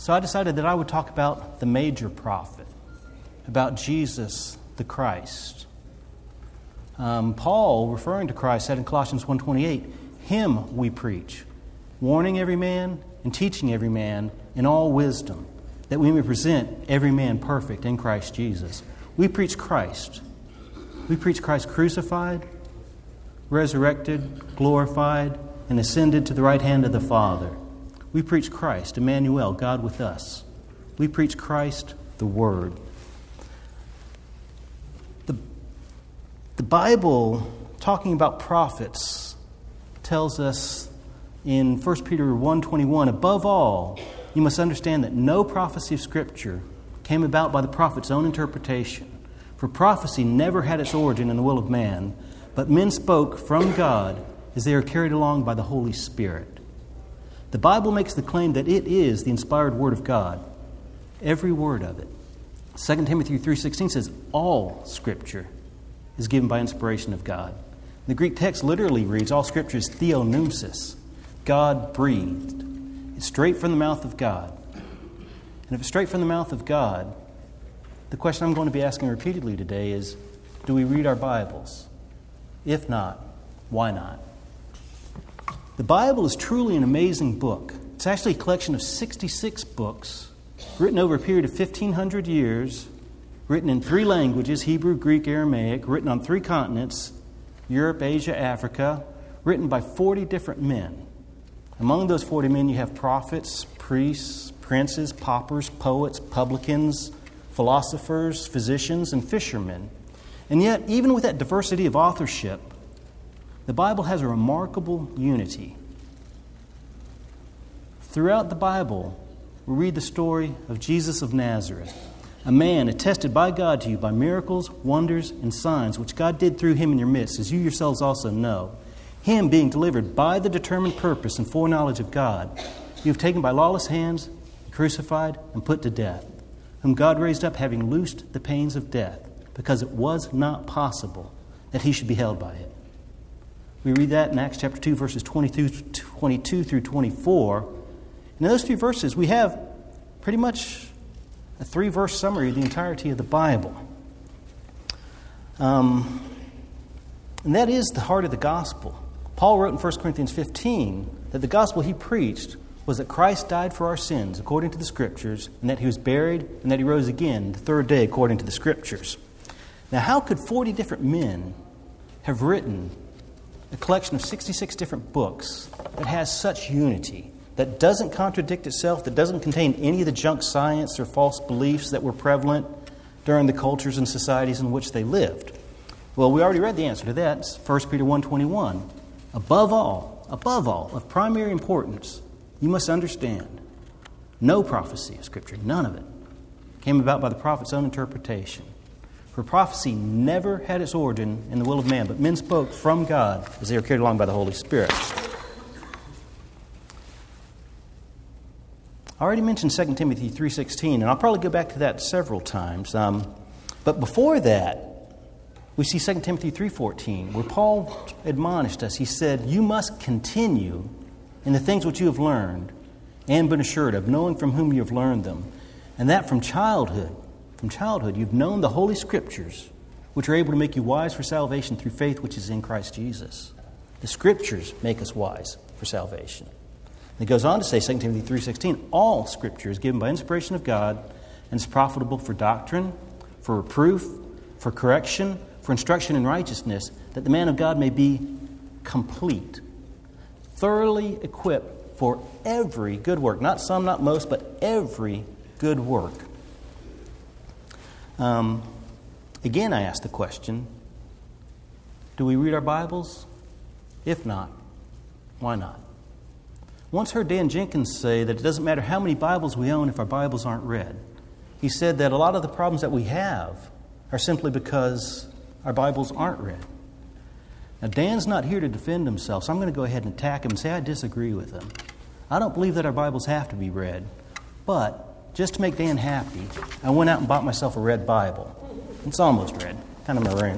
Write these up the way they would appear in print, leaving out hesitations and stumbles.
So I decided that I would talk about the major prophet, about Jesus the Christ. Paul, referring to Christ, said in Colossians 1:28, "Him we preach, warning every man and teaching every man in all wisdom, that we may present every man perfect in Christ Jesus." We preach Christ. We preach Christ crucified, resurrected, glorified, and ascended to the right hand of the Father. We preach Christ, Emmanuel, God with us. We preach Christ, the Word. The Bible, talking about prophets, tells us in 1 Peter 1:21, above all, you must understand that no prophecy of Scripture came about by the prophet's own interpretation. For prophecy never had its origin in the will of man, but men spoke from God as they are carried along by the Holy Spirit. The Bible makes the claim that it is the inspired Word of God, every word of it. 2 Timothy 3:16 says, all Scripture is given by inspiration of God. The Greek text literally reads, all Scripture is theopneustos, God breathed. It's straight from the mouth of God. And if it's straight from the mouth of God, the question I'm going to be asking repeatedly today is, do we read our Bibles? If not, why not? The Bible is truly an amazing book. It's actually a collection of 66 books written over a period of 1,500 years, written in 3 languages, Hebrew, Greek, Aramaic, written on 3 continents, Europe, Asia, Africa, written by 40 different men. Among those 40 men, you have prophets, priests, princes, paupers, poets, publicans, philosophers, physicians, and fishermen. And yet, even with that diversity of authorship, the Bible has a remarkable unity. Throughout the Bible, we read the story of Jesus of Nazareth, a man attested by God to you by miracles, wonders, and signs, which God did through him in your midst, as you yourselves also know. Him being delivered by the determined purpose and foreknowledge of God, you have taken by lawless hands, crucified, and put to death, whom God raised up, having loosed the pains of death, because it was not possible that he should be held by it. We read that in Acts chapter 2, verses 22 through 24. And in those few verses, we have pretty much a 3-verse summary of the entirety of the Bible. And that is the heart of the gospel. Paul wrote in 1 Corinthians 15 that the gospel he preached was that Christ died for our sins according to the Scriptures, and that he was buried, and that he rose again the 3rd day according to the Scriptures. Now, how could 40 different men have written a collection of 66 different books that has such unity, that doesn't contradict itself, that doesn't contain any of the junk science or false beliefs that were prevalent during the cultures and societies in which they lived? Well, we already read the answer to that. It's 1 Peter 1:21. Above all, of primary importance, you must understand, no prophecy of Scripture, none of it, came about by the prophet's own interpretation. For prophecy never had its origin in the will of man, but men spoke from God as they were carried along by the Holy Spirit. I already mentioned 2 Timothy 3:16, and I'll probably go back to that several times. But before that, we see 2 Timothy 3:14, where Paul admonished us. He said, you must continue in the things which you have learned and been assured of, knowing from whom you have learned them, and that from childhood. From childhood, you've known the Holy Scriptures, which are able to make you wise for salvation through faith which is in Christ Jesus. The Scriptures make us wise for salvation. And it goes on to say, 2 Timothy 3:16, all Scripture is given by inspiration of God and is profitable for doctrine, for reproof, for correction, for instruction in righteousness, that the man of God may be complete, thoroughly equipped for every good work. Not some, not most, but every good work. Again, I ask the question, do we read our Bibles? If not, why not? Once heard Dan Jenkins say that it doesn't matter how many Bibles we own if our Bibles aren't read. He said that a lot of the problems that we have are simply because our Bibles aren't read. Now, Dan's not here to defend himself, so I'm going to go ahead and attack him and say I disagree with him. I don't believe that our Bibles have to be read, but just to make Dan happy, I went out and bought myself a red Bible. It's almost red, kind of maroon.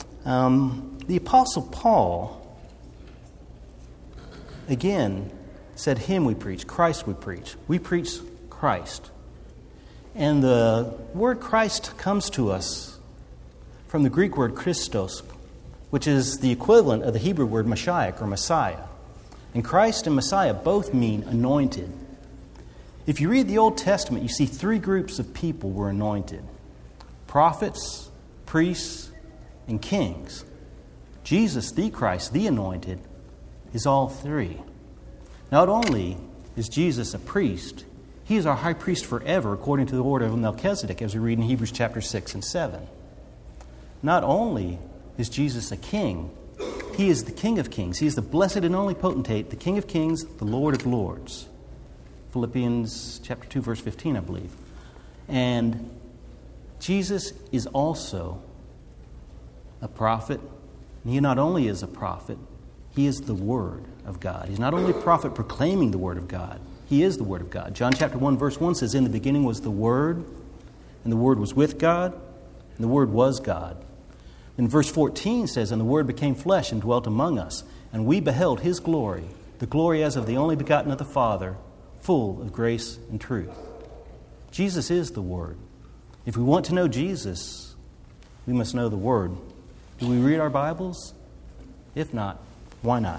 The Apostle Paul, again, said him we preach, Christ we preach. We preach Christ. And the word Christ comes to us from the Greek word Christos, which is the equivalent of the Hebrew word Mashiach or Messiah. And Christ and Messiah both mean anointed. If you read the Old Testament, you see three groups of people were anointed: prophets, priests, and kings. Jesus, the Christ, the anointed, is all three. Not only is Jesus a priest, he is our high priest forever according to the order of Melchizedek, as we read in Hebrews chapter 6 and 7. Not only is Jesus a king, he is the King of kings. He is the blessed and only potentate, the King of kings, the Lord of lords. Philippians chapter 2, verse 15, I believe. And Jesus is also a prophet. And he not only is a prophet, he is the Word of God. He's not only a prophet proclaiming the Word of God, he is the Word of God. John chapter 1, verse 1 says, "In the beginning was the Word, and the Word was with God, and the Word was God." And verse 14 says, "And the Word became flesh and dwelt among us, and we beheld his glory, the glory as of the only begotten of the Father, full of grace and truth." Jesus is the Word. If we want to know Jesus, we must know the Word. Do we read our Bibles? If not, why not?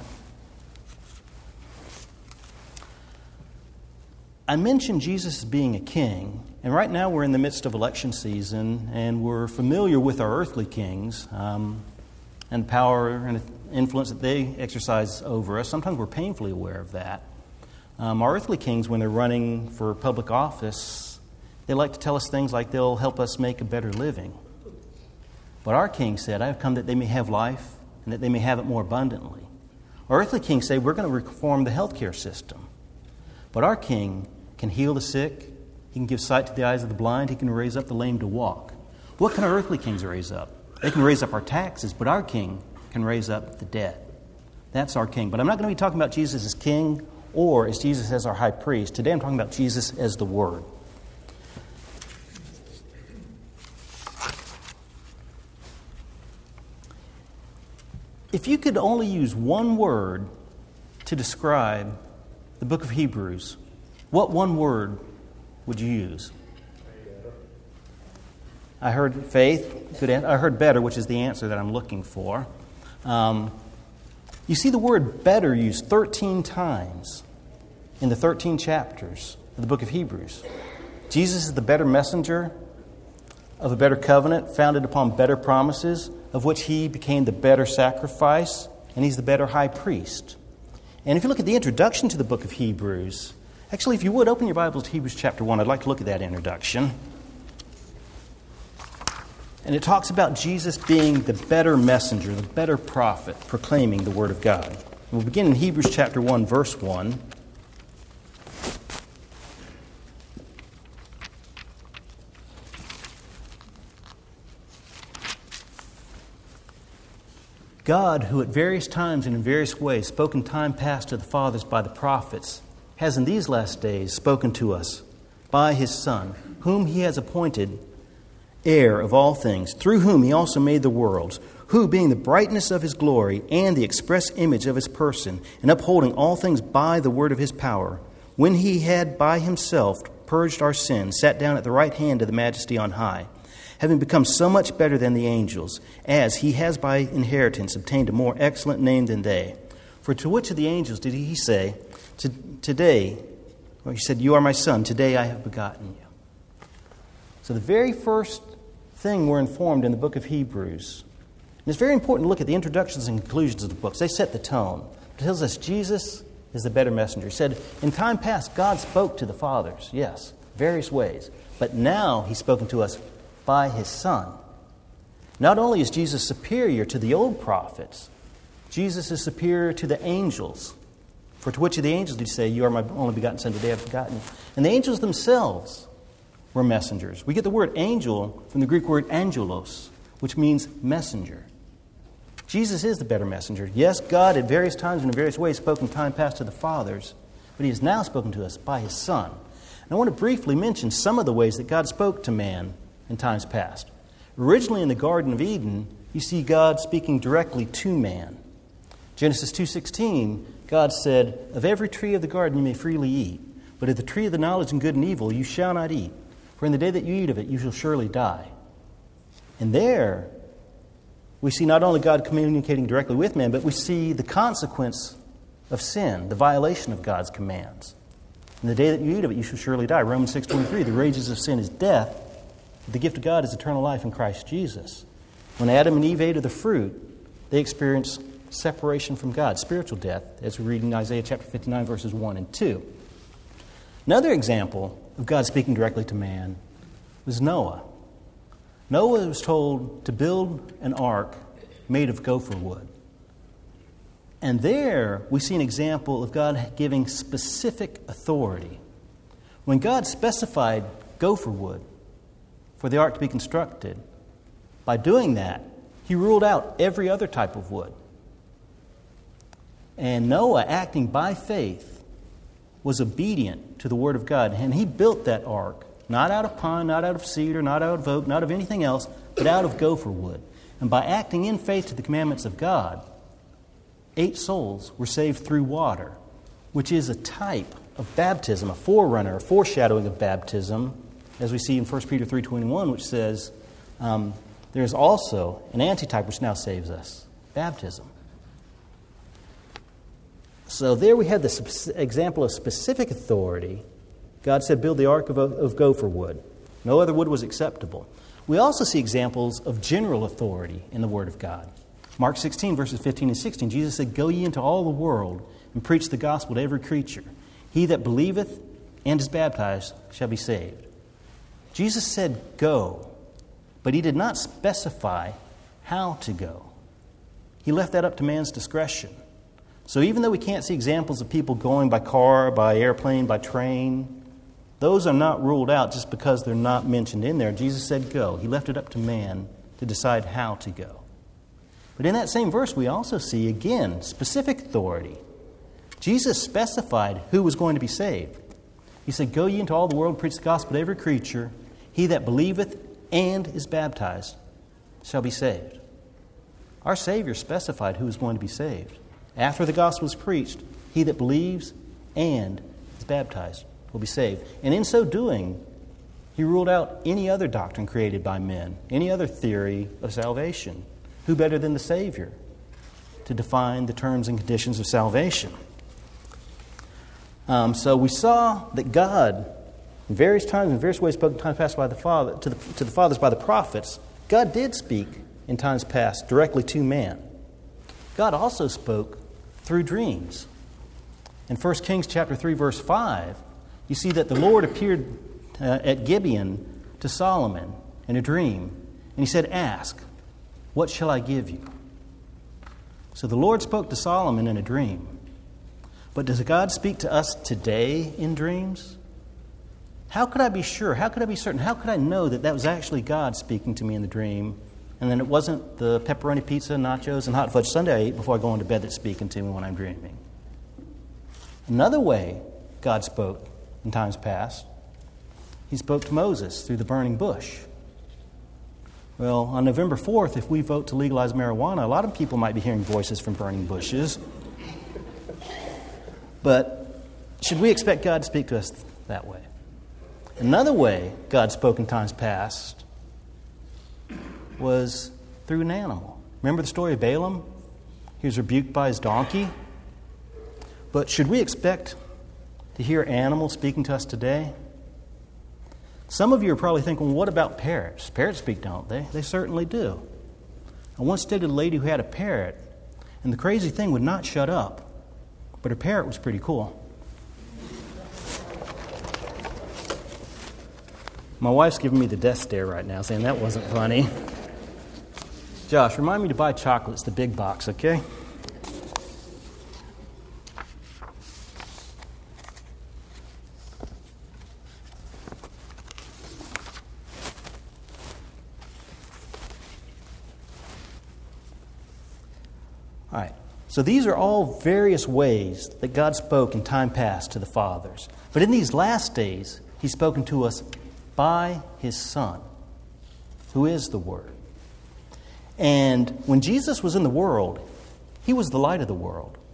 I mentioned Jesus as being a king, and right now we're in the midst of election season, and we're familiar with our earthly kings and the power and influence that they exercise over us. Sometimes we're painfully aware of that. Our earthly kings, when they're running for public office, they like to tell us things like they'll help us make a better living. But our king said, "I have come that they may have life and that they may have it more abundantly." Our earthly kings say, "We're going to reform the healthcare system." But our king can heal the sick, he can give sight to the eyes of the blind, he can raise up the lame to walk. What can our earthly kings raise up? They can raise up our taxes, but our king can raise up the dead. That's our king. But I'm not going to be talking about Jesus as king or as Jesus as our high priest. Today I'm talking about Jesus as the Word. If you could only use one word to describe the book of Hebrews, what one word would you use? I heard faith. I heard better, which is the answer that I'm looking for. You see the word better used 13 times in the 13 chapters of the book of Hebrews. Jesus is the better messenger of a better covenant founded upon better promises, of which he became the better sacrifice, and he's the better high priest. And if you look at the introduction to the book of Hebrews, actually, if you would, open your Bibles to Hebrews chapter 1. I'd like to look at that introduction. And it talks about Jesus being the better messenger, the better prophet, proclaiming the Word of God. And we'll begin in Hebrews chapter 1, verse 1. God, who at various times and in various ways spoke in time past to the fathers by the prophets, has in these last days spoken to us by his Son, whom he has appointed heir of all things, through whom he also made the worlds, who, being the brightness of his glory and the express image of his person, and upholding all things by the word of his power, when he had by himself purged our sins, sat down at the right hand of the Majesty on high, having become so much better than the angels, as he has by inheritance obtained a more excellent name than they. For to which of the angels did he say, "Today," well, he said, "You are my son, today I have begotten you." So the very first thing we're informed in the book of Hebrews, and it's very important to look at the introductions and conclusions of the books. They set the tone. It tells us Jesus is the better messenger. He said, in time past, God spoke to the fathers, yes, various ways. But now he's spoken to us by his Son. Not only is Jesus superior to the old prophets, Jesus is superior to the angels. For to which of the angels did he say, "You are my only begotten Son, today I have begotten you"? And the angels themselves were messengers. We get the word angel from the Greek word angelos, which means messenger. Jesus is the better messenger. Yes, God at various times and in various ways spoke in time past to the fathers, but he has now spoken to us by his Son. And I want to briefly mention some of the ways that God spoke to man in times past. Originally in the Garden of Eden, you see God speaking directly to man. Genesis 2:16, God said, "Of every tree of the garden you may freely eat, but of the tree of the knowledge of good and evil you shall not eat, for in the day that you eat of it you shall surely die." And there we see not only God communicating directly with man, but we see the consequence of sin, the violation of God's commands. "In the day that you eat of it you shall surely die." Romans 6:23, the wages of sin is death, but the gift of God is eternal life in Christ Jesus. When Adam and Eve ate of the fruit, they experienced separation from God, spiritual death, as we read in Isaiah chapter 59, verses 1 and 2. Another example of God speaking directly to man was Noah. Noah was told to build an ark made of gopher wood. And there we see an example of God giving specific authority. When God specified gopher wood for the ark to be constructed, by doing that, He ruled out every other type of wood. And Noah, acting by faith, was obedient to the Word of God. And he built that ark, not out of pine, not out of cedar, not out of oak, not of anything else, but out of gopher wood. And by acting in faith to the commandments of God, 8 souls were saved through water, which is a type of baptism, a forerunner, a foreshadowing of baptism, as we see in 1 Peter 3:21, which says, there's also an antitype which now saves us, baptism. So there we have this example of specific authority. God said, build the ark of gopher wood. No other wood was acceptable. We also see examples of general authority in the Word of God. Mark 16, verses 15 and 16, Jesus said, "Go ye into all the world and preach the gospel to every creature. He that believeth and is baptized shall be saved." Jesus said, "Go," but He did not specify how to go. He left that up to man's discretion. So even though we can't see examples of people going by car, by airplane, by train, those are not ruled out just because they're not mentioned in there. Jesus said, "Go." He left it up to man to decide how to go. But in that same verse, we also see, again, specific authority. Jesus specified who was going to be saved. He said, "Go ye into all the world and preach the gospel to every creature. He that believeth and is baptized shall be saved." Our Savior specified who was going to be saved. After the gospel was preached, he that believes and is baptized will be saved. And in so doing, He ruled out any other doctrine created by men, any other theory of salvation. Who better than the Savior to define the terms and conditions of salvation? So we saw that God, in various times, in various ways, spoke in times past by the Father, to the fathers by the prophets. God did speak in times past directly to man. God also spoke through dreams. In 1 Kings chapter 3, verse 5, you see that the Lord appeared at Gibeon to Solomon in a dream. And He said, "Ask, what shall I give you?" So the Lord spoke to Solomon in a dream. But does God speak to us today in dreams? How could I be sure? How could I be certain? How could I know that that was actually God speaking to me in the dream, and then it wasn't the pepperoni pizza, nachos, and hot fudge sundae I ate before I go into bed that's speaking to me when I'm dreaming? Another way God spoke in times past, He spoke to Moses through the burning bush. Well, on November 4th, if we vote to legalize marijuana, a lot of people might be hearing voices from burning bushes. But should we expect God to speak to us that way? Another way God spoke in times past was through an animal. Remember the story of Balaam? He was rebuked by his donkey. But should we expect to hear animals speaking to us today? Some of you are probably thinking, well, what about parrots? Parrots speak, don't they? They certainly do. I once dated a lady who had a parrot, and the crazy thing would not shut up. But her parrot was pretty cool. My wife's giving me the death stare right now, saying that wasn't funny. Josh, remind me to buy chocolates, the big box, okay? All right. So these are all various ways that God spoke in time past to the fathers. But in these last days, He's spoken to us by His Son, who is the Word. And when Jesus was in the world, He was the light of the world.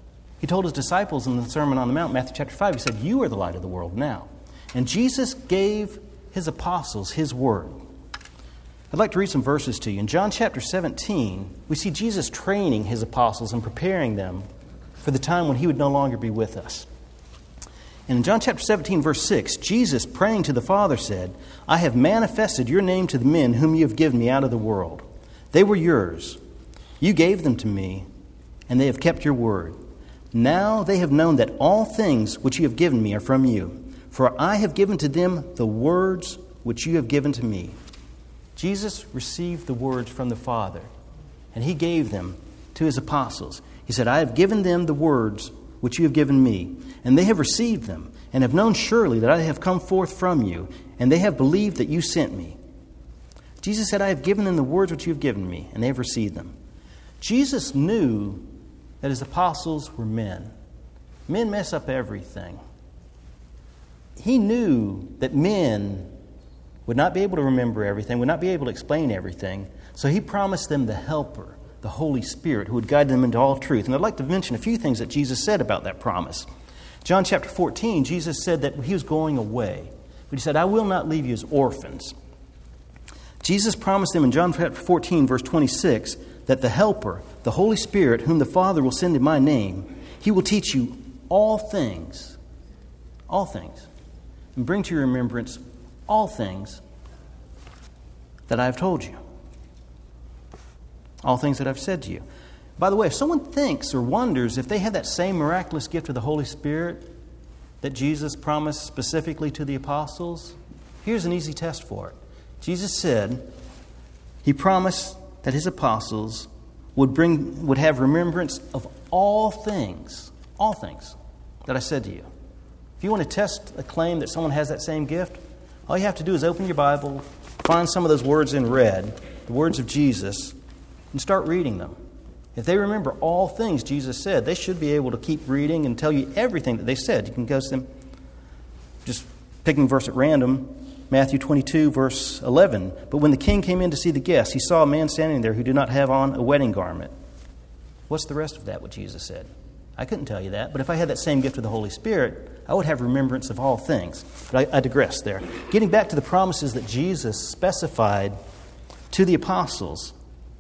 He told his disciples in the Sermon on the Mount, Matthew chapter 5, he said, "You are the light of the world now." And Jesus gave his apostles his word. I'd like to read some verses to you. In John chapter 17, we see Jesus training his apostles and preparing them for the time when he would no longer be with us. And in John chapter 17, verse 6, Jesus, praying to the Father, said, "I have manifested your name to the men whom you have given me out of the world. They were yours. You gave them to me, and they have kept your word. Now they have known that all things which you have given me are from you. For I have given to them the words which you have given to me." Jesus received the words from the Father, and he gave them to his apostles. He said, "I have given them the words which you have given me, and they have received them, and have known surely that I have come forth from you, and they have believed that you sent me." Jesus said, "I have given them the words which you have given me, and they have received them." Jesus knew that his apostles were men. Men mess up everything. He knew that men would not be able to remember everything, would not be able to explain everything, so he promised them the Helper, the Holy Spirit, who would guide them into all truth. And I'd like to mention a few things that Jesus said about that promise. John chapter 14, Jesus said that he was going away, but he said, "I will not leave you as orphans." Jesus promised them in John chapter 14, verse 26, that the Helper, the Holy Spirit, whom the Father will send in my name, he will teach you all things, and bring to your remembrance all things that I have told you. All things that I've said to you. By the way, if someone thinks or wonders if they have that same miraculous gift of the Holy Spirit that Jesus promised specifically to the apostles, here's an easy test for it. Jesus said he promised that his apostles would have remembrance of all things that I said to you. If you want to test a claim that someone has that same gift, all you have to do is open your Bible, find some of those words in red, the words of Jesus, and start reading them. If they remember all things Jesus said, they should be able to keep reading and tell you everything that they said. You can go to them, just picking a verse at random, Matthew 22, verse 11. "But when the king came in to see the guests, he saw a man standing there who did not have on a wedding garment." What's the rest of that, what Jesus said? I couldn't tell you that, but if I had that same gift of the Holy Spirit, I would have remembrance of all things. But I digress there. Getting back to the promises that Jesus specified to the apostles,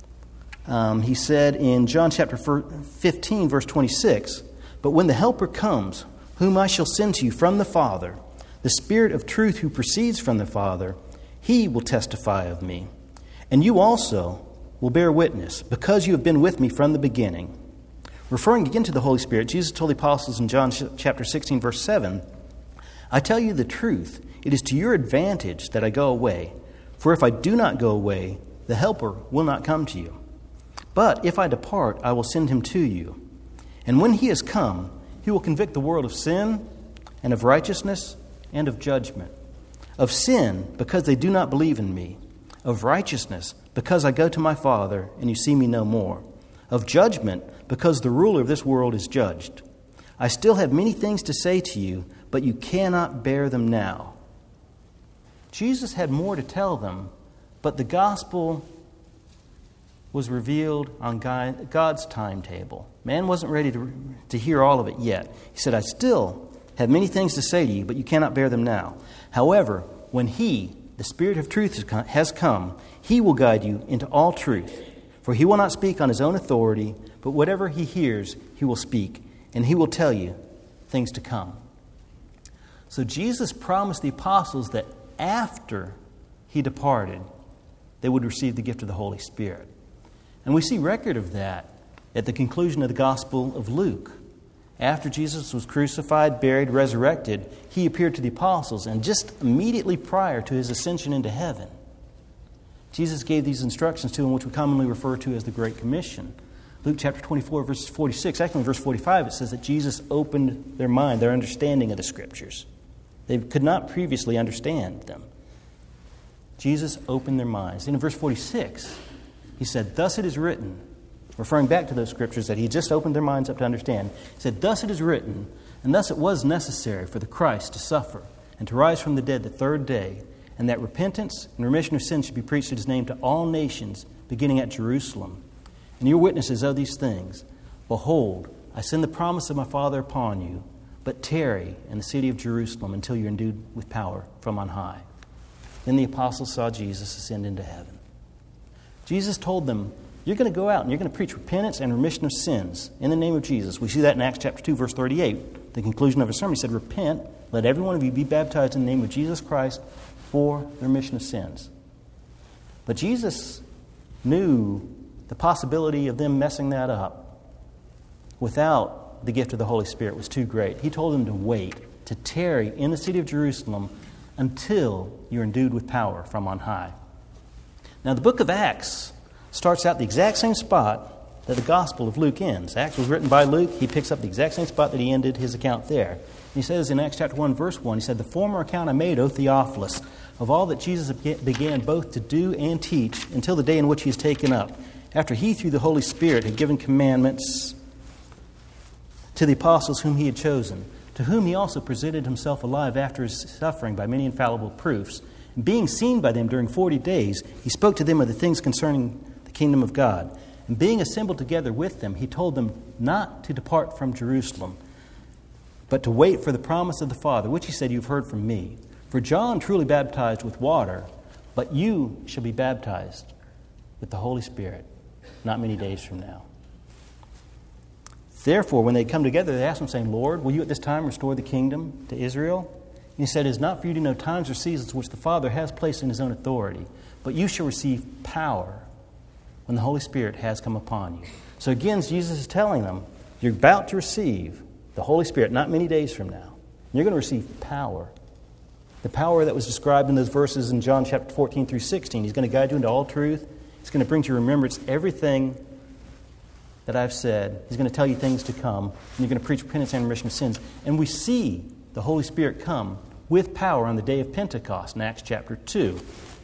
he said in John chapter 15, verse 26, "But when the Helper comes, whom I shall send to you from the Father, the Spirit of truth who proceeds from the Father, he will testify of me. And you also will bear witness, because you have been with me from the beginning." Referring again to the Holy Spirit, Jesus told the apostles in John chapter 16, verse 7, "I tell you the truth, it is to your advantage that I go away. For if I do not go away, the Helper will not come to you. But if I depart, I will send him to you. And when he has come, he will convict the world of sin, and of righteousness, and of judgment. Of sin, because they do not believe in me. Of righteousness, because I go to my Father, and you see me no more. Of judgment, because the ruler of this world is judged. I still have many things to say to you, but you cannot bear them now." Jesus had more to tell them, but the gospel was revealed on God's timetable. Man wasn't ready to hear all of it yet. He said, "I still have many things to say to you, but you cannot bear them now. However, when he, the Spirit of truth, has come, he will guide you into all truth. For he will not speak on his own authority, but whatever he hears, he will speak, and he will tell you things to come." So Jesus promised the apostles that after he departed, they would receive the gift of the Holy Spirit. And we see record of that at the conclusion of the Gospel of Luke. After Jesus was crucified, buried, resurrected, he appeared to the apostles, and just immediately prior to his ascension into heaven, Jesus gave these instructions to them, which we commonly refer to as the Great Commission. Luke chapter 24, verse 46, actually in verse 45, it says that Jesus opened their mind, their understanding of the Scriptures. They could not previously understand them. Jesus opened their minds. And in verse 46, he said, "Thus it is written," referring back to those Scriptures that he just opened their minds up to understand. He said, "Thus it is written, and thus it was necessary for the Christ to suffer and to rise from the dead the third day, and that repentance and remission of sins should be preached in his name to all nations, beginning at Jerusalem. And you're witnesses of these things. Behold, I send the promise of my Father upon you, but tarry in the city of Jerusalem until you're endued with power from on high. Then the apostles saw Jesus ascend into heaven. Jesus told them, you're going to go out and you're going to preach repentance and remission of sins in the name of Jesus. We see that in Acts chapter 2, verse 38. The conclusion of his sermon, he said, repent, let every one of you be baptized in the name of Jesus Christ for the remission of sins. But Jesus knew the possibility of them messing that up without the gift of the Holy Spirit was too great. He told them to wait, to tarry in the city of Jerusalem until you're endued with power from on high. Now, the book of Acts starts out the exact same spot that the Gospel of Luke ends. Acts was written by Luke. He picks up the exact same spot that he ended his account there. And he says in Acts chapter 1, verse 1, he said, the former account I made, O Theophilus, of all that Jesus began both to do and teach until the day in which he is taken up, after he, through the Holy Spirit, had given commandments to the apostles whom he had chosen, to whom he also presented himself alive after his suffering by many infallible proofs. And being seen by them during 40 days, he spoke to them of the things concerning the kingdom of God. And being assembled together with them, he told them not to depart from Jerusalem, but to wait for the promise of the Father, which he said, you've heard from me. For John truly baptized with water, but you shall be baptized with the Holy Spirit not many days from now. Therefore, when they come together, they asked him, saying, Lord, will you at this time restore the kingdom to Israel? And he said, it is not for you to know times or seasons which the Father has placed in his own authority, but you shall receive power when the Holy Spirit has come upon you. So again, Jesus is telling them, you're about to receive the Holy Spirit not many days from now. You're going to receive power. The power that was described in those verses in John chapter 14 through 16. He's going to guide you into all truth. He's going to bring to your remembrance everything that I've said. He's going to tell you things to come. And you're going to preach repentance and remission of sins. And we see the Holy Spirit come with power on the day of Pentecost in Acts chapter 2.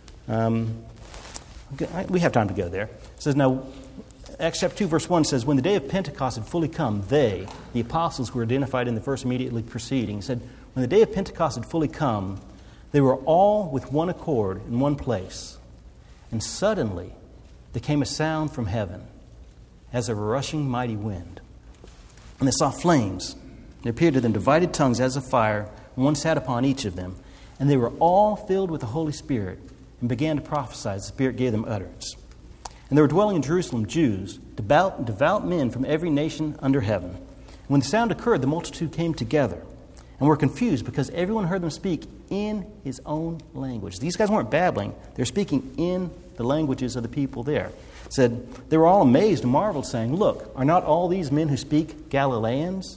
We have time to go there. It says, now, Acts chapter 2, verse 1 says, when the day of Pentecost had fully come, they, the apostles who were identified in the verse immediately preceding, said, when the day of Pentecost had fully come, they were all with one accord in one place. And suddenly there came a sound from heaven as of a rushing mighty wind. And they saw flames. There appeared to them divided tongues as of fire, and one sat upon each of them. And they were all filled with the Holy Spirit and began to prophesy as the Spirit gave them utterance. And there were dwelling in Jerusalem Jews, devout men from every nation under heaven. And when the sound occurred, the multitude came together and were confused because everyone heard them speak in his own language. These guys weren't babbling. They're speaking in the languages of the people there. It said, they were all amazed and marveled, saying, look, are not all these men who speak Galileans?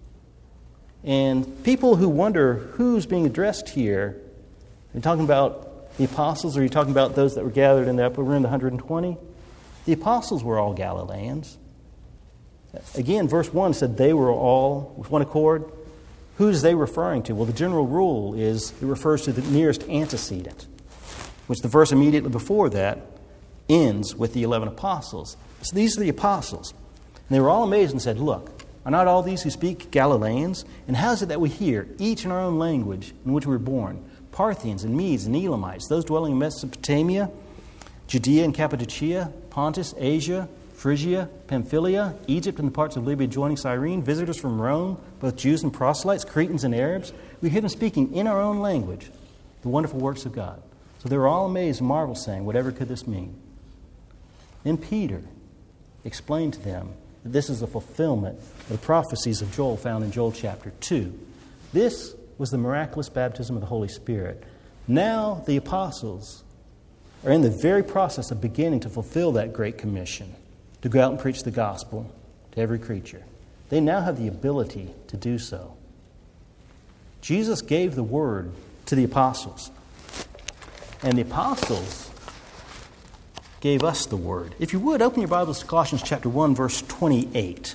And people who wonder who's being addressed here, are you talking about the apostles, or are you talking about those that were gathered in the upper room, the 120? The apostles were all Galileans. Again, verse 1 said they were all with one accord. Who's they referring to? Well, the general rule is it refers to the nearest antecedent, which the verse immediately before that ends with the 11 apostles. So these are the apostles. And they were all amazed and said, look, are not all these who speak Galileans? And how is it that we hear, each in our own language in which we were born, Parthians and Medes and Elamites, those dwelling in Mesopotamia, Judea and Cappadocia, Pontus, Asia, Phrygia, Pamphylia, Egypt, and the parts of Libya adjoining Cyrene, visitors from Rome, both Jews and proselytes, Cretans and Arabs. We hear them speaking in our own language the wonderful works of God. So they were all amazed and marveled, saying, whatever could this mean? Then Peter explained to them that this is a fulfillment of the prophecies of Joel found in Joel chapter 2. This was the miraculous baptism of the Holy Spirit. Now the apostles are in the very process of beginning to fulfill that great commission, to go out and preach the gospel to every creature. They now have the ability to do so. Jesus gave the word to the apostles, and the apostles gave us the word. If you would, open your Bibles to Colossians chapter 1, verse 28.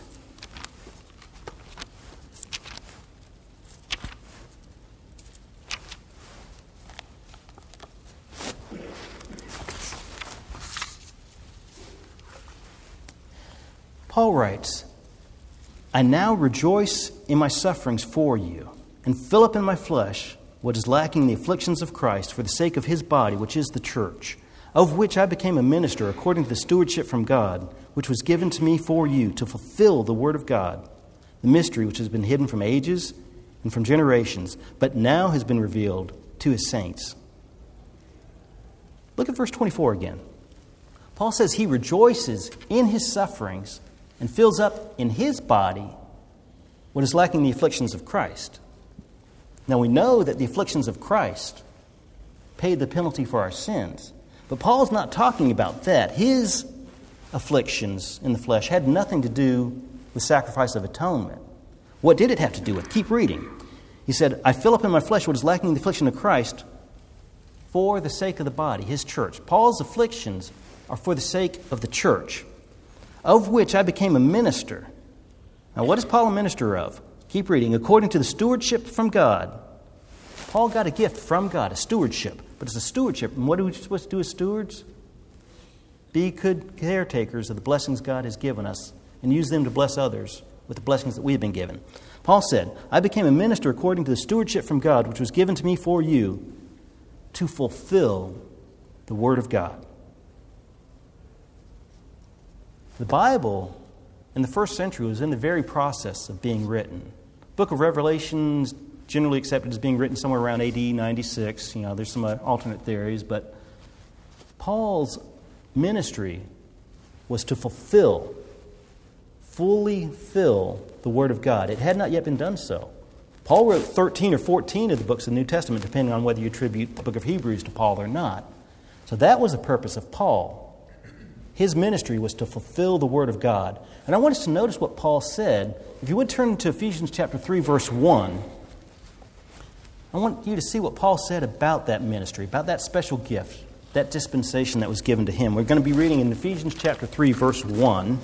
Paul writes, I now rejoice in my sufferings for you, and fill up in my flesh what is lacking in the afflictions of Christ for the sake of his body, which is the church, of which I became a minister according to the stewardship from God, which was given to me for you to fulfill the word of God, the mystery which has been hidden from ages and from generations, but now has been revealed to his saints. Look at verse 24 again. Paul says he rejoices in his sufferings and fills up in his body what is lacking in the afflictions of Christ. Now we know that the afflictions of Christ paid the penalty for our sins. But Paul's not talking about that. His afflictions in the flesh had nothing to do with sacrifice of atonement. What did it have to do with? Keep reading. He said, I fill up in my flesh what is lacking in the affliction of Christ for the sake of the body, his church. Paul's afflictions are for the sake of the church, of which I became a minister. Now, what is Paul a minister of? Keep reading. According to the stewardship from God. Paul got a gift from God, a stewardship. But it's a stewardship. And what are we supposed to do as stewards? Be good caretakers of the blessings God has given us and use them to bless others with the blessings that we have been given. Paul said, I became a minister according to the stewardship from God, which was given to me for you to fulfill the Word of God. The Bible in the first century was in the very process of being written. The book of Revelation is generally accepted as being written somewhere around AD 96. There's some alternate theories, but Paul's ministry was to fully fill the Word of God. It had not yet been done so. Paul wrote 13 or 14 of the books of the New Testament, depending on whether you attribute the book of Hebrews to Paul or not. So that was the purpose of Paul. His ministry was to fulfill the Word of God. And I want us to notice what Paul said. If you would turn to Ephesians chapter 3, verse 1, I want you to see what Paul said about that ministry, about that special gift, that dispensation that was given to him. We're going to be reading in Ephesians chapter 3, verse 1.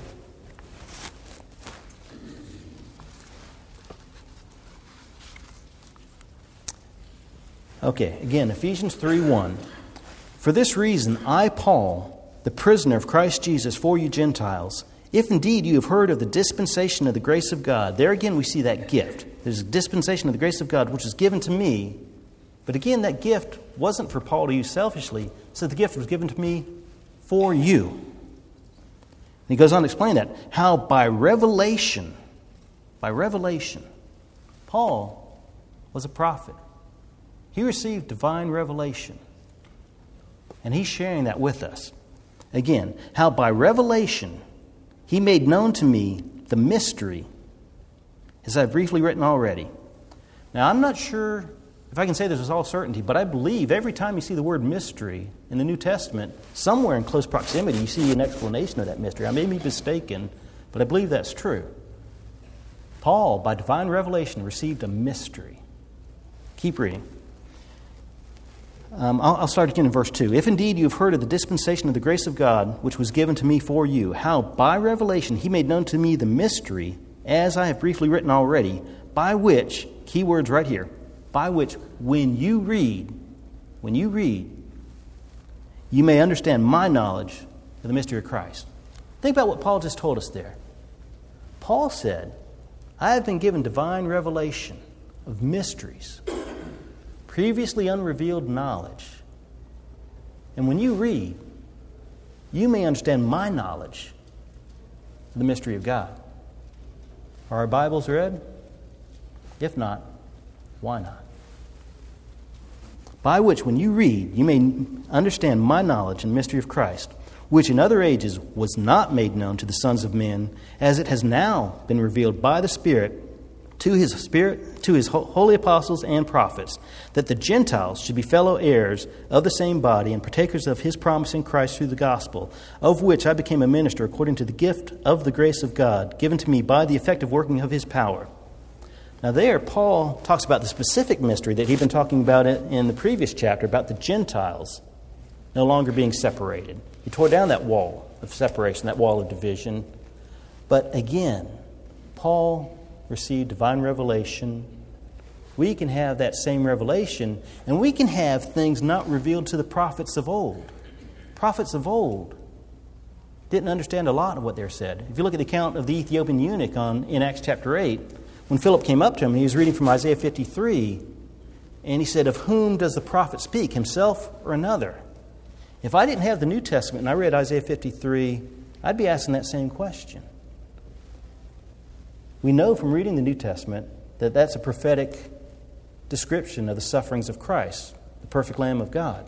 Okay, again, Ephesians 3:1. For this reason, I, Paul, the prisoner of Christ Jesus for you Gentiles, if indeed you have heard of the dispensation of the grace of God. There again we see that gift. There's a dispensation of the grace of God which was given to me. But again, that gift wasn't for Paul to use selfishly. So the gift was given to me for you. And he goes on to explain that. How by revelation, Paul was a prophet. He received divine revelation. And he's sharing that with us. Again, how by revelation he made known to me the mystery, as I've briefly written already. Now, I'm not sure if I can say this with all certainty, but I believe every time you see the word mystery in the New Testament, somewhere in close proximity you see an explanation of that mystery. I may be mistaken, but I believe that's true. Paul, by divine revelation, received a mystery. Keep reading. I'll start again in verse 2. If indeed you have heard of the dispensation of the grace of God, which was given to me for you, how by revelation he made known to me the mystery, as I have briefly written already, by which, key words right here, by which when you read, you may understand my knowledge of the mystery of Christ. Think about what Paul just told us there. Paul said, I have been given divine revelation of mysteries, previously unrevealed knowledge. And when you read, you may understand my knowledge of the mystery of God. Are our Bibles read? If not, why not? By which, when you read, you may understand my knowledge and mystery of Christ, which in other ages was not made known to the sons of men, as it has now been revealed by the Spirit to his holy apostles and prophets, that the Gentiles should be fellow heirs of the same body and partakers of his promise in Christ through the gospel, of which I became a minister according to the gift of the grace of God, given to me by the effective working of his power. Now there, Paul talks about the specific mystery that he'd been talking about in the previous chapter, about the Gentiles no longer being separated. He tore down that wall of separation, that wall of division. But again, Paul received divine revelation. We can have that same revelation, and we can have things not revealed to the prophets of old. Prophets of old didn't understand a lot of what they're said. If you look at the account of the Ethiopian eunuch in Acts chapter 8, when Philip came up to him, he was reading from Isaiah 53, and he said, of whom does the prophet speak, himself or another? If I didn't have the New Testament and I read Isaiah 53, I'd be asking that same question. We know from reading the New Testament that that's a prophetic description of the sufferings of Christ, the perfect Lamb of God.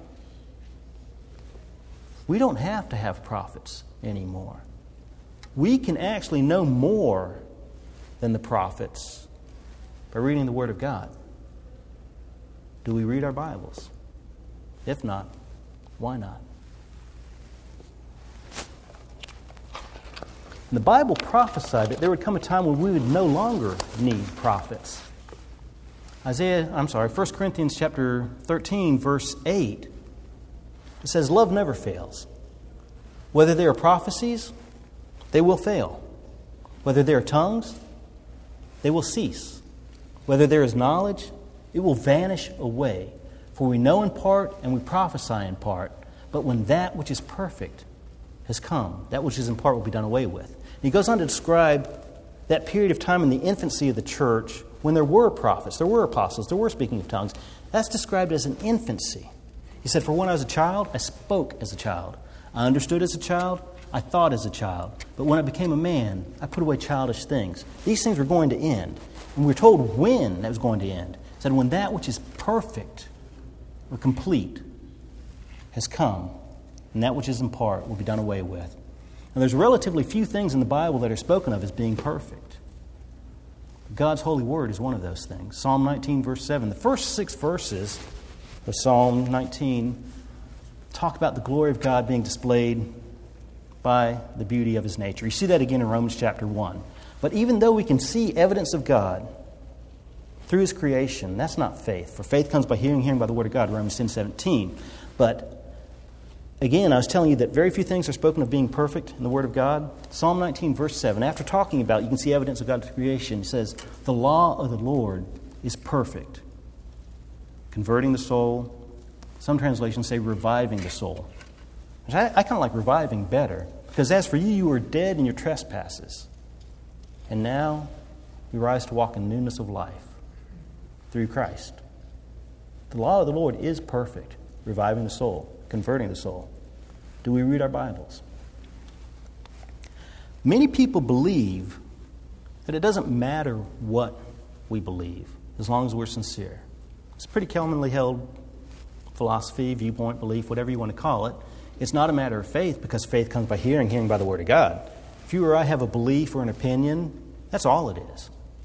We don't have to have prophets anymore. We can actually know more than the prophets by reading the Word of God. Do we read our Bibles? If not, why not? And the Bible prophesied that there would come a time when we would no longer need prophets. 1 Corinthians chapter 13, verse 8, it says, "Love never fails. Whether there are prophecies, they will fail. Whether there are tongues, they will cease. Whether there is knowledge, it will vanish away. For we know in part and we prophesy in part. But when that which is perfect has come, that which is in part will be done away with." And he goes on to describe that period of time in the infancy of the church when there were prophets, there were apostles, there were speaking of tongues. That's described as an infancy. He said, "For when I was a child, I spoke as a child. I understood as a child. I thought as a child. But when I became a man, I put away childish things." These things were going to end. And we're told when that was going to end. He said, "When that which is perfect or complete has come, and that which is in part will be done away with." And there's relatively few things in the Bible that are spoken of as being perfect. God's holy word is one of those things. Psalm 19, verse 7. The first 6 verses of Psalm 19 talk about the glory of God being displayed by the beauty of His nature. You see that again in Romans chapter 1. But even though we can see evidence of God through His creation, that's not faith. For faith comes by hearing, hearing by the word of God, Romans 10:17. But again, I was telling you that very few things are spoken of being perfect in the Word of God. Psalm 19, verse 7, after talking about, you can see evidence of God's creation, it says, "The law of the Lord is perfect, converting the soul." Some translations say reviving the soul. I kind of like reviving better, because as for you, you were dead in your trespasses, and now you rise to walk in newness of life through Christ. The law of the Lord is perfect, reviving the soul, converting the soul. Do we read our Bibles? Many people believe that it doesn't matter what we believe as long as we're sincere. It's a pretty commonly held philosophy, viewpoint, belief, whatever you want to call it. It's not a matter of faith, because faith comes by hearing, hearing by the Word of God. If you or I have a belief or an opinion, that's all it is.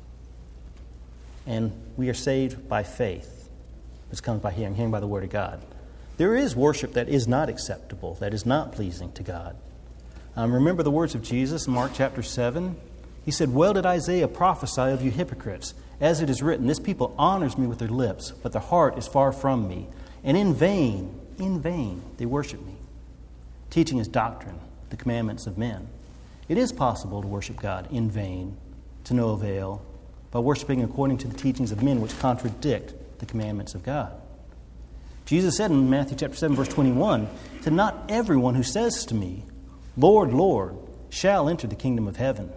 And we are saved by faith, which comes by hearing, hearing by the Word of God. There is worship that is not acceptable, that is not pleasing to God. Remember the words of Jesus in Mark chapter 7? He said, "Well did Isaiah prophesy of you hypocrites, as it is written, this people honors me with their lips, but their heart is far from me. And in vain, they worship me, teaching as doctrine the commandments of men." It is possible to worship God in vain, to no avail, by worshiping according to the teachings of men which contradict the commandments of God. Jesus said in Matthew chapter 7, verse 21, he said, "Not everyone who says to me, 'Lord, Lord,' shall enter the kingdom of heaven."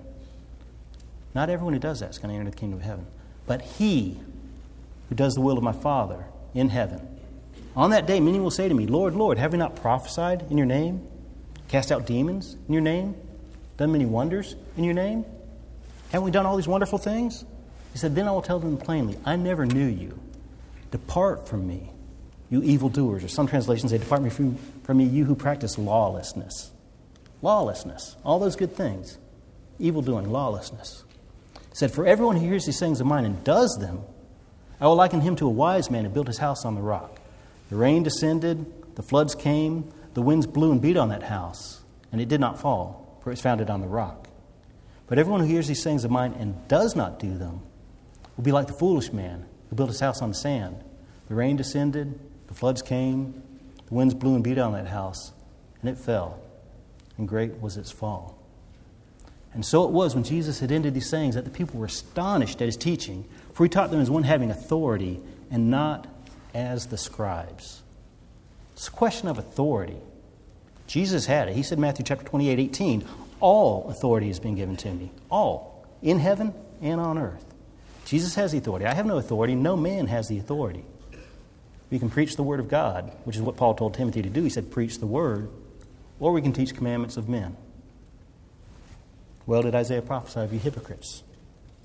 Not everyone who does that is going to enter the kingdom of heaven, but he who does the will of my Father in heaven. On that day, many will say to me, 'Lord, Lord, have we not prophesied in your name, cast out demons in your name, done many wonders in your name? Haven't we done all these wonderful things?' He said, "Then I will tell them plainly, I never knew you. Depart from me, you evildoers." Or some translations say, "Depart from me, you who practice lawlessness." Lawlessness. All those good things. Evildoing, lawlessness. He said, "For everyone who hears these sayings of mine and does them, I will liken him to a wise man who built his house on the rock. The rain descended, the floods came, the winds blew and beat on that house, and it did not fall, for it was founded on the rock. But everyone who hears these sayings of mine and does not do them will be like the foolish man who built his house on the sand. The rain descended, the floods came, the winds blew and beat on that house, and it fell, and great was its fall." And so it was when Jesus had ended these sayings that the people were astonished at his teaching, for he taught them as one having authority and not as the scribes. It's a question of authority. Jesus had it. He said in Matthew chapter 28:18, "All authority has been given to me." All. In heaven and on earth. Jesus has the authority. I have no authority. No man has the authority. We can preach the word of God, which is what Paul told Timothy to do. He said, preach the word, or we can teach commandments of men. Well did Isaiah prophesy of you hypocrites.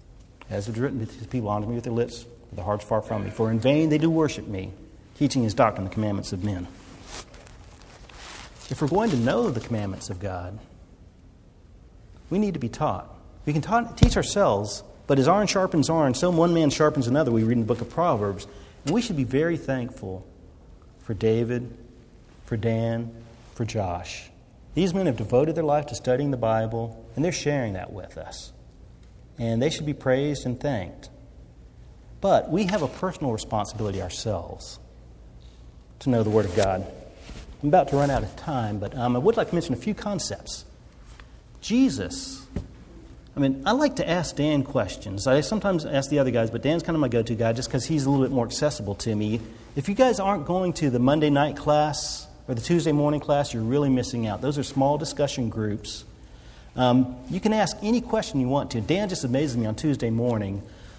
As it is written, these people honor me with their lips, but their hearts far from me. For in vain they do worship me, teaching his doctrine, the commandments of men. If we're going to know the commandments of God, we need to be taught. We can teach ourselves, but as iron sharpens iron, so one man sharpens another, we read in the book of Proverbs. And we should be very thankful for David, for Dan, for Josh. These men have devoted their life to studying the Bible, and they're sharing that with us. And they should be praised and thanked. But we have a personal responsibility ourselves to know the Word of God. I'm about to run out of time, but I would like to mention a few concepts. Jesus, I like to ask Dan questions. I sometimes ask the other guys, but Dan's kind of my go-to guy just because he's a little bit more accessible to me. If you guys aren't going to the Monday night class or the Tuesday morning class, you're really missing out. Those are small discussion groups. You can ask any question you want to. Dan just amazes me on Tuesday morning.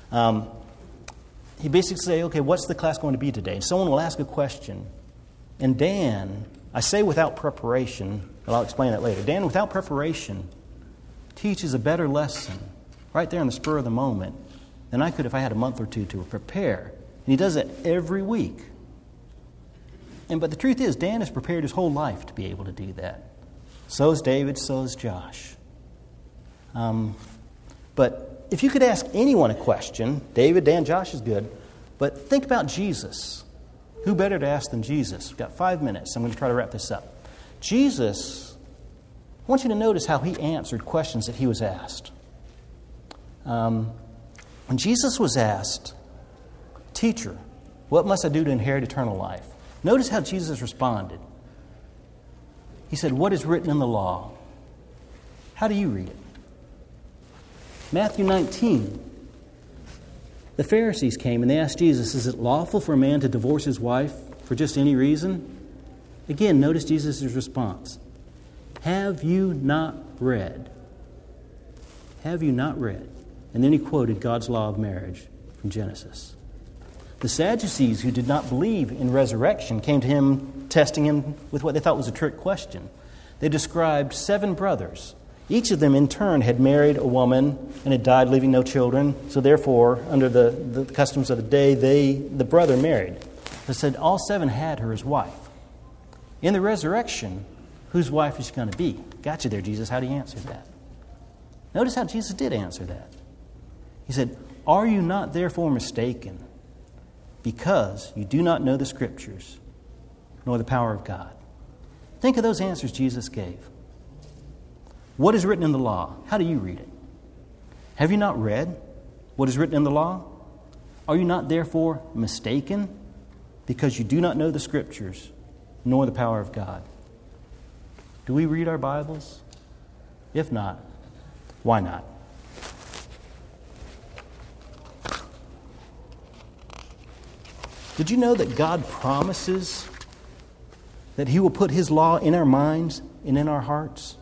He basically says, okay, what's the class going to be today? And someone will ask a question. And Dan, I say without preparation, and I'll explain that later. Dan, without preparation, teaches a better lesson right there on the spur of the moment than I could if I had a month or two to prepare. And he does that every week. But the truth is, Dan has prepared his whole life to be able to do that. So is David, so is Josh. But if you could ask anyone a question, David, Dan, Josh is good, but think about Jesus. Who better to ask than Jesus? We've got 5 minutes. I'm going to try to wrap this up. Jesus, I want you to notice how he answered questions that he was asked. When Jesus was asked, "Teacher, what must I do to inherit eternal life?" Notice how Jesus responded. He said, "What is written in the law?" How do you read it? Matthew 19. The Pharisees came and they asked Jesus, "Is it lawful for a man to divorce his wife for just any reason?" Again, notice Jesus' response. "Have you not read? Have you not read?" And then he quoted God's law of marriage from Genesis. The Sadducees, who did not believe in resurrection, came to him, testing him with what they thought was a trick question. They described 7 brothers. Each of them, in turn, had married a woman and had died, leaving no children. So therefore, under the customs of the day, the brother married. They said all 7 had her as wife. In the resurrection, whose wife is she going to be? Got you there, Jesus. How do you answer that? Notice how Jesus did answer that. He said, "Are you not therefore mistaken, because you do not know the Scriptures, nor the power of God?" Think of those answers Jesus gave. What is written in the law? How do you read it? Have you not read what is written in the law? Are you not therefore mistaken, because you do not know the Scriptures, nor the power of God? Do we read our Bibles? If not, why not? Did you know that God promises that He will put His law in our minds and in our hearts?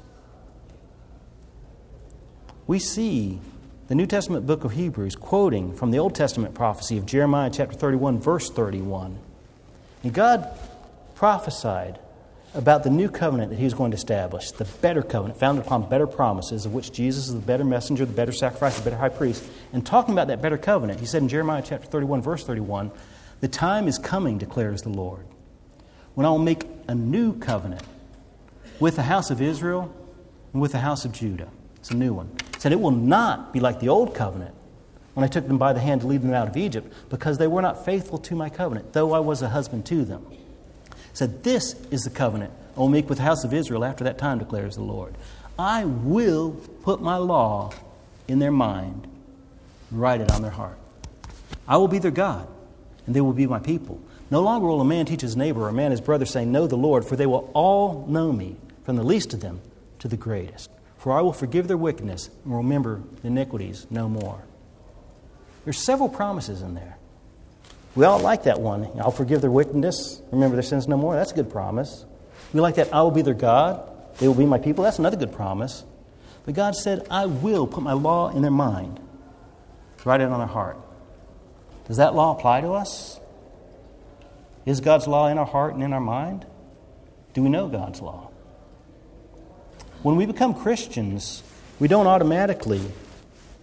We see the New Testament book of Hebrews quoting from the Old Testament prophecy of Jeremiah chapter 31, verse 31. And God prophesied about the new covenant that He was going to establish, the better covenant, founded upon better promises, of which Jesus is the better messenger, the better sacrifice, the better high priest. And talking about that better covenant, He said in Jeremiah chapter 31, verse 31, "The time is coming, declares the Lord, when I will make a new covenant with the house of Israel and with the house of Judah." It's a new one. He said, "It will not be like the old covenant when I took them by the hand to lead them out of Egypt, because they were not faithful to my covenant, though I was a husband to them." He said, "This is the covenant I will make with the house of Israel after that time, declares the Lord. I will put my law in their mind and write it on their heart. I will be their God, and they will be my people. No longer will a man teach his neighbor or a man his brother, saying, 'Know the Lord,' for they will all know me, from the least of them to the greatest. For I will forgive their wickedness and will remember the iniquities no more." There's several promises in there. We all like that one. I'll forgive their wickedness, remember their sins no more. That's a good promise. We like that, I will be their God, they will be my people. That's another good promise. But God said, I will put my law in their mind, write it on their heart. Does that law apply to us? Is God's law in our heart and in our mind? Do we know God's law? When we become Christians, we don't automatically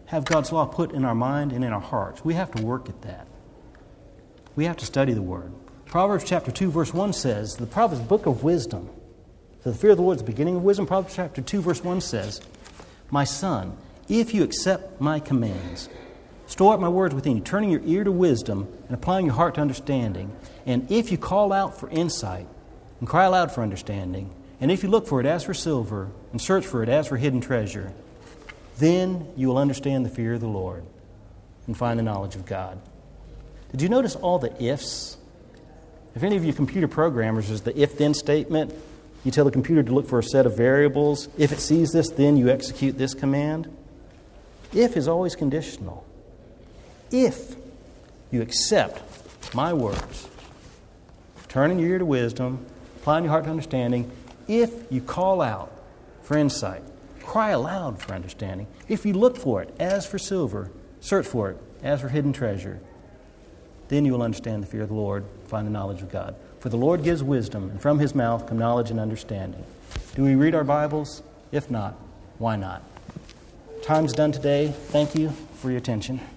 have God's law put in our mind and in our hearts. We have to work at that. We have to study the Word. Proverbs chapter 2, verse 1 says, the Proverbs book of wisdom. So the fear of the Lord is the beginning of wisdom. Proverbs chapter 2, verse 1 says, my son, if you accept my commands, store up my words within you, turning your ear to wisdom and applying your heart to understanding, and if you call out for insight and cry aloud for understanding, and if you look for it as for silver and search for it as for hidden treasure, then you will understand the fear of the Lord and find the knowledge of God. Did you notice all the ifs? If any of you computer programmers, there's the if-then statement. You tell the computer to look for a set of variables. If it sees this, then you execute this command. If is always conditional. If you accept my words, turning your ear to wisdom, applying your heart to understanding, if you call out for insight, cry aloud for understanding, if you look for it as for silver, search for it as for hidden treasure, then you will understand the fear of the Lord, find the knowledge of God. For the Lord gives wisdom, and from his mouth come knowledge and understanding. Do we read our Bibles? If not, why not? Time's done today. Thank you for your attention.